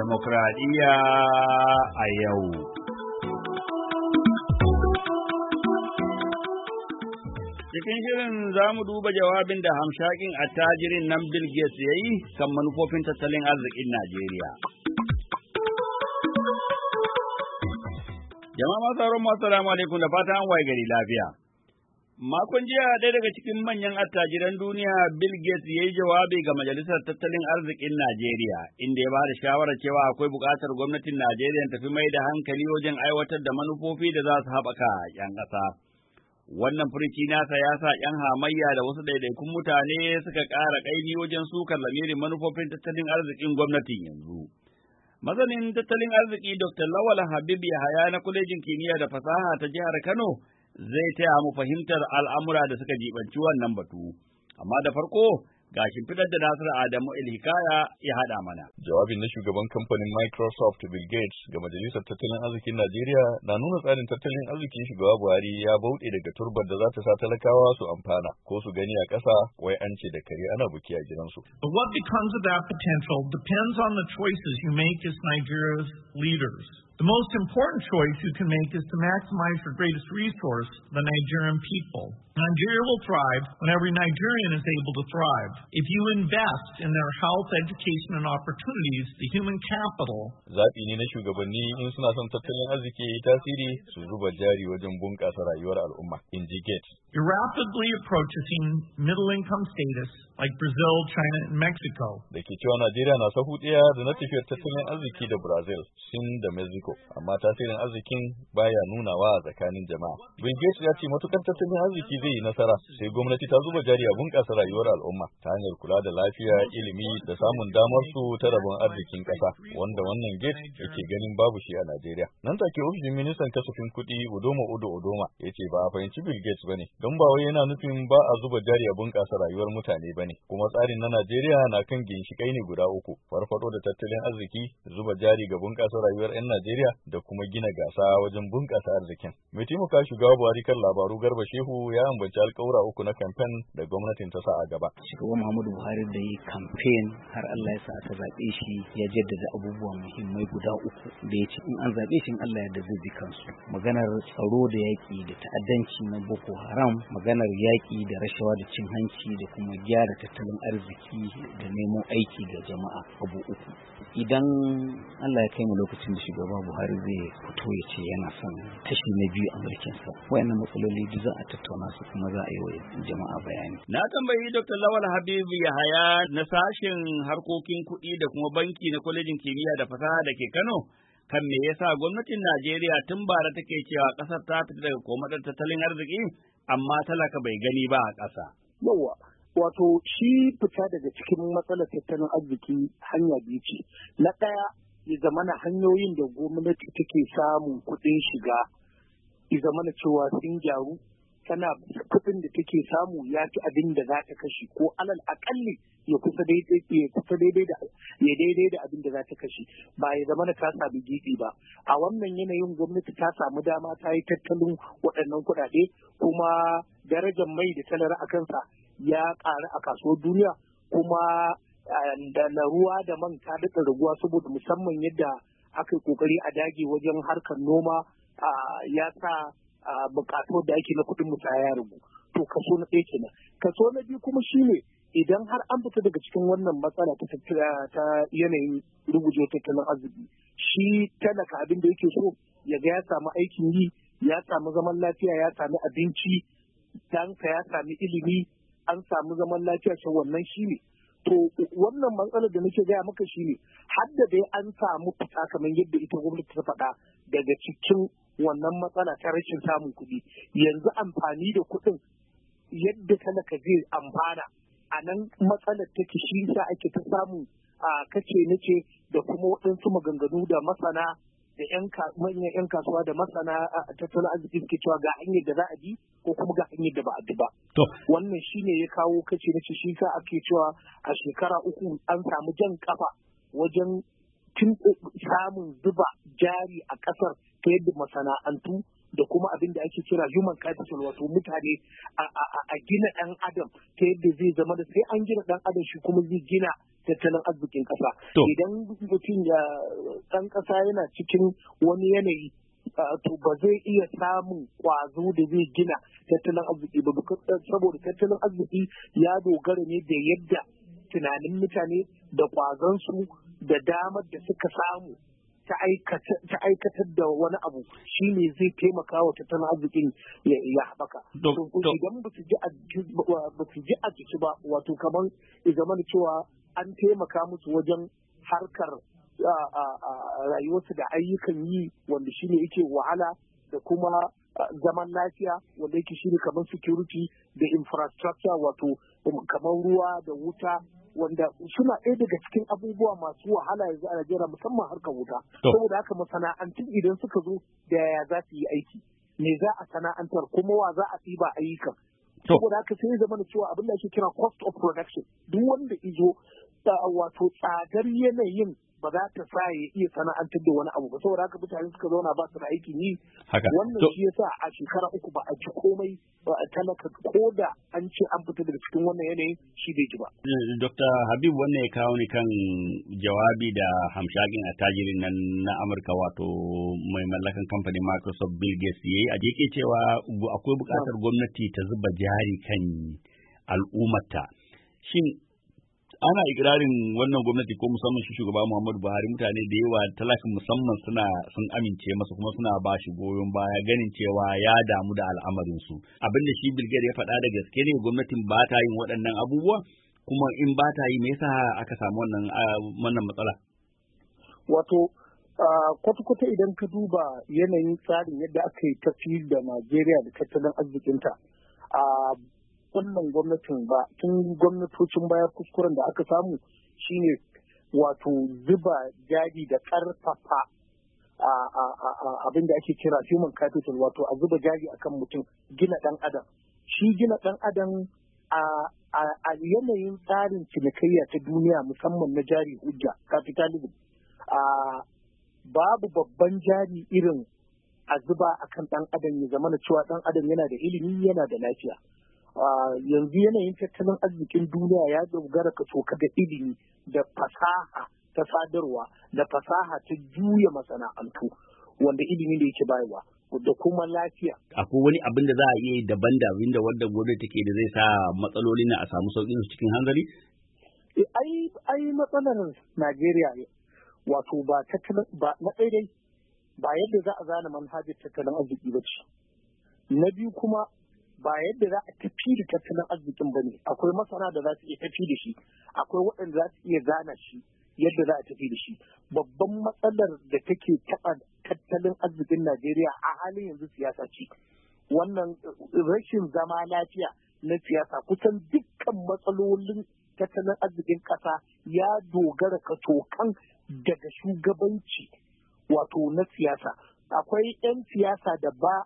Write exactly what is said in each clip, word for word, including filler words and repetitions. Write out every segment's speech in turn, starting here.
Demokradiyya a yau. Cikin shirin za mu duba jawabin da hamshakin attajirin nan Bill Gates ya yi kan manufofin tattalin arzikin Najeriya. Jama'a masu sauran masu salamu alaikum da fatan an waye gari lafiya. Makon jiya ɗaya daga cikin manyan attajiran duniya Bill Gates ya yi jawabi ga Majalisar Tattalin Arzikin Najeriya, inda ya ba da shawarar cewa akwai buƙatar gwamnatin Najeriya ta fi mai da hankali wajen aiwatar da manufofi da za su haɓaka ‘yan ƙasa. Wannan furici nasa ya sa ‘yan hamayya da wasu ɗaiɗaikun mutane suka ƙara ƙaimi wajen sukar lamirin manufofin tattalin arzikin gwamnatin yanzu. Masanin tattalin arziki Dokta Lawal Habib Yahaya na Kwalejin Kimiyya da Fasaha ta Jihar Kano zai taya mu fahimtar al'amura da suka jibanci wannan batu. Amma da farko, ga shimfiɗar da Nasiru Adamu Ilhikaya ya haɗa mana. Jawabin na shugaban kamfanin Microsoft Bill Gates ga Majalisar Tattalin Arzikin Najeriya na nuna tsarin tattalin arzikin shugaba Buhari ya bauɗe daga turbar da za ta sa talakawa su amfana ko su gani a ƙasa wai an ce da kare ana buki a gidansu. But what becomes of that potential depends on the choices you make as Nigeria's leaders. The most important choice you can make is to maximize your greatest resource, the Nigerian people. Nigeria will thrive when every Nigerian is able to thrive. If you invest in their health, education, and opportunities, the human capital. Zaɓi ne na shugabanni in suna son tattalin arziki ya yi tasiri su zuba jari wajen bunƙasa rayuwar al'umma, in ji Gates. You're rapidly approaching middle-income status like Brazil, China, and Mexico. Da ke cewa Najeriya na sahu ɗaya da na tafiyar tattalin arziki da Brazil, Sin da Mexico, amma tasirin arzikin baya nunawa a tsakanin jama'a. Bill Gates ya ce matukar tattalin arziki zai yi nasara sai gwamnati ta zuba jari a bunƙasa rayuwar al'umma ta hanyar kula da lafiya, ilimi da samun damar su ta rabon arzikin ƙasa, wanda wannan Gates yake ganin babu shi a Najeriya. Nan take ofishin ministan kasafin kuɗi Udoma Udo Odoma ya ce ba a fahimci Bill Gates bane, don ba wai yana nufin ba a zuba jari a bunƙasa rayuwar mutane bane, kuma tsarin na Najeriya na kan ginshiƙai ne guda uku: farfaɗo da tattalin arziki, zuba jari ga bunƙasa rayuwar 'yan Najeriya da kuma gina gasa wajen bunƙasa arzikin. Mai taimaka shugaba Buhari kan labaru Garba Shehu ya ambaci alƙawura uku na kamfen da gwamnatin ta sa a gaba. Shugaban Muhammadu Buhari da yi kamfen har Allah ya sa aka zaɓe shi ya jaddada abubuwa muhimmai guda uku da ya ce in an zaɓe shi in Allah ya da zai bi kansu. Maganar tsaro da yaƙi da ta'addanci na Boko Haram, maganar yaƙi da rashawa da cin hanci da kuma gyara tattalin arziki da neman aiki ga jama'a, abu uku. Idan Allah ya kai mu lokacin da shugaba Buhari zai fito ya ce yana son kashi na biyu a mulkinsa, wayannan matsaloli duk za a tattauna su kuma za a yi wa jama'a bayani. Na tambayi Dokta Lawal Habibu Yahaya na sashen harkokin kuɗi da kuma banki na Kwalejin Kimiyya da Fasaha da ke Kano kan me yasa gwamnatin Najeriya tun bara take cewa ƙasar ta fita daga komadar tattalin arziki amma talaka bai gani ba a ƙasa. Yawwa, wato shi fita daga cikin matsalar tattalin arziki hanya biyu ce. Na ɗaya, ya zamana hanyoyin da gwamnati take samun kuɗin shiga ya zamana cewa sun gyaru, tana kuɗin da take samu ya fi abin da za ta kashe, ko alal aƙalli ya kusa daidai ya kusa daidai da ya daidai da abin da za ta kashe, ba ya zamana ta sami gibi ba. A wannan yanayin gwamnati ta samu dama ta yi tattalin waɗannan kuɗaɗe, kuma darajar mai da talar a kansa ya ƙaru a kasuwar duniya, kuma da na ruwa da man ta daɗa raguwa saboda musamman yadda aka yi ƙoƙari a dage wajen harkar noma ya sa buƙatuwar da ake na kuɗin musaya ya ragu. To kaso na ɗaya kenan. Kaso na biyu kuma shine idan har an fita daga cikin wannan matsala ta yanayin rubuce tattalin arziki, shi talaka abin da yake so ya ga ya samu aikin yi, ya samu zaman lafiya, ya sami abinci, ɗanka ya sami ilimi, an samu zaman lafiya, shi wannan shi ne. To wannan matsalar da nake gaya maka shi ne, har da dai an samu fita kamar yadda ita gwamnati ta faɗa daga cikin wannan matsala ta rashin samun kuɗi. Yanzu amfani da kuɗin yadda talaka zai amfana, a nan matsalar take, shi sa ake ta samu a kace nace da kuma waɗansu maganganu da masana da manyan 'yan kasuwa da masana tattalin arziki suke cewa ga hanyar da za a bi ko kuma ga hanyar da ba a bi ba. Wannan shine ya kawo kace nace, shi sa ake cewa a shekara uku an samu jan kafa wajen samun zuba jari a ƙasar ta yadda masana'antu da kuma abin da ake kira human capital, wato mutane a gina ɗan adam ta yadda zai zama da sai an gina ɗan adam shi kuma zai gina tattalin arzikin ƙasa. Idan mutum ya ɗan ƙasa yana cikin wani yanayi to ba zai iya samun ƙwazo da zai gina tattalin arziki ba saboda tattalin arziki ya dogara ne da yadda tunanin mutane da ƙwazonsu da damar da suka samu ta aikatar da wani abu shi ne zai taimaka wa tattalin arzikin ya haɓaka. Idan ba su ji a jiki ba wato kamar zaman cewa an taimaka musu wajen harkar rayuwarsu da ayyukan yi wanda shi ne yake wahala da kuma zaman lafiya wanda yake shi ne kamar security da infrastructure wato kamar ruwa da wuta wanda suna ɗaya daga cikin abubuwa masu wahala yanzu a Najeriya musamman harkar wuta. Saboda haka masana'antun idan suka zo da yaya za su yi aiki, me za a sana'antar kuma wa za a ɗiba ayyukan. Saboda haka sai zama da cewa abin da ake kira cost of production duk wanda izo wato tsadar yanayin ba za ta sa ya iya sana'antar da wani abu ba saboda haka mutane suka zauna ba su da aikin yi wannan shi yasa a shekara uku ba a ci komai ba a talaka ko da an ce an fita daga cikin wannan yanayin shi bai ji ba. Dokta Habib wannan ya kawo ni kan jawabi da hamshakin attajirin nan na Amurka wato mai mallakan kamfanin Microsoft Bill Gates yayi a jeke cewa akwai buƙatar gwamnati ta zuba jari kan al'ummata. Shin ana ikirarin wannan gwamnati ko musamman shi shugaba Muhammadu Buhari mutane da yawa talakin musamman suna sun amince masa kuma suna ba shi goyon baya ganin cewa ya damu da al'amarin su abinda shi Bill Gates ya faɗa da gaske ne gwamnatin ba ta yin waɗannan abubuwa kuma in ba ta yi me yasa aka samu wannan wannan matsala wato kwata-kwata idan ka duba yanayin tsarin yadda aka yi tafiyar da Najeriya da tattalin arzikinta a wannan gwamnatin ba tun gwamnatocin baya kuskuren da aka samu shine wato zuba jari da karfafa abin da ake kira human capital wato a zuba jari akan mutum gina dan adam shi gina dan adam a yanayin tsarin cinikayya ta duniya musamman na jari hujja capitalism babu babban jari irin a zuba akan dan adam ya zama cewa dan adam yana da ilimi yana da lafiya yanzu yanayin tattalin arzikin duniya ya dogara ka soka da ilimi da fasaha ta sadarwa da fasaha ta juya masana'antu wanda ilimi da yake bayarwa da kuma lafiya. Akwai wani abin da za a iya daban da abin da wanda gwamnati take da zai sa matsaloli na a samu sauƙin su cikin hanzari? Ai ai matsalar Najeriya wato ba tattalin ba na daidai ba yadda za a zana manhajar tattalin arziki ba ce. Na biyu kuma ba yadda za a tafi da tattalin arzikin ba ne akwai masana da za su iya tafi da shi akwai waɗanda za su iya gana shi yadda za a tafi da shi babban matsalar da take taɓa tattalin arzikin Najeriya a halin yanzu siyasa ce wannan rashin zama lafiya na siyasa kusan dukkan matsalolin tattalin arzikin ƙasa ya dogara katokan daga shugabanci wato na siyasa akwai 'yan siyasa da ba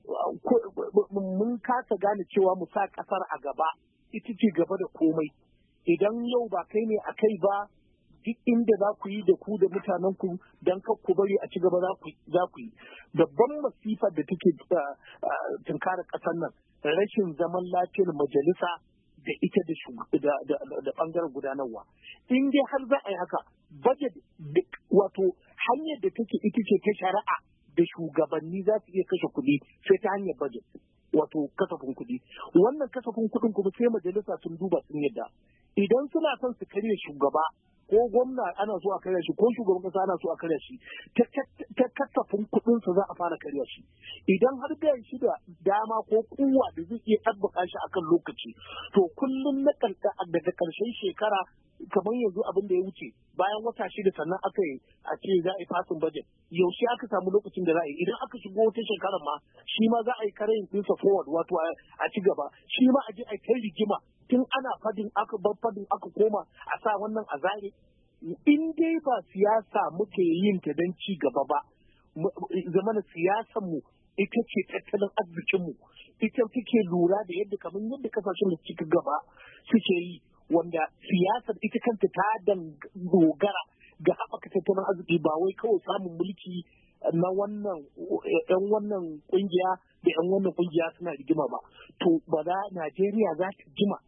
mun kasa gane cewa mu sa kasar a gaba ita ce gaba da komai idan yau ba kai ne a kai ba duk inda za ku yi da ku da mutanen ku don ku bari a ci gaba za ku yi babban masifar da take tunkarar kasar nan rashin zaman lafiyar majalisa da ita da bangaren gudanarwa in dai har za a yi haka budget duk wato hanyar da take ita ce ta shari'a da shugabanni za su iya kashe kuɗi sai ta hanyar budget wato kasafin kuɗi wannan kasafin kuɗin kuma sai majalisa sun duba sun yadda idan suna son su karya shugaba ko gwamna ana so a karya shi ko shugaban kasa ana so a karya shi ta kasafin kuɗin sa za a fara karya shi idan har da shi da dama ko kuwa da zai iya tabbaka shi akan lokaci to kullum na daga karshen shekara kamar yanzu abin da ya wuce bayan wata shida sannan aka yi a ce za a yi fasin budget yaushe aka samu lokacin da za a yi idan aka shigo wata shekarar ma shi ma za a yi karayin ɗinsa forward wato a ci gaba shi ma a je a kai rigima tun ana fadin aka bar fadin aka koma a sa wannan a zare in dai ba siyasa muke yin ta don ci gaba ba zamana siyasar mu ita ce tattalin arzikin mu ita take lura da yadda kamar yadda kasashen da suka gaba suke yi wanda siyasar ita kanta ta dogara ga haɓaka tattalin arziki ba wai kawai samun mulki na wannan yan wannan kungiya da yan wannan kungiya suna rigima ba to ba za Najeriya za ta jima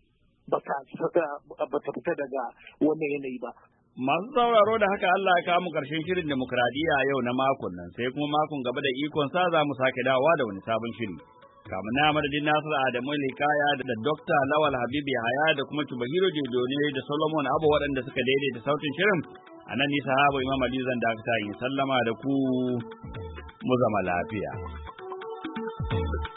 ba ta fita daga wannan yanayi ba. Masu sauraro da haka Allah ya kawo mu ƙarshen shirin demokradiyya yau na makon nan, sai kuma makon gaba da ikon sa za mu sake dawowa da wani sabon shiri. Kamun na madadin Nasiru Adamu Likaya da Dokta Lawal Habibu Yahaya da kuma Tubahiro Jedone da Solomon Abu waɗanda suka daidaita sautin shirin. A nan ni sahaba Imam Ali zan dakata in sallama da ku mu zama lafiya.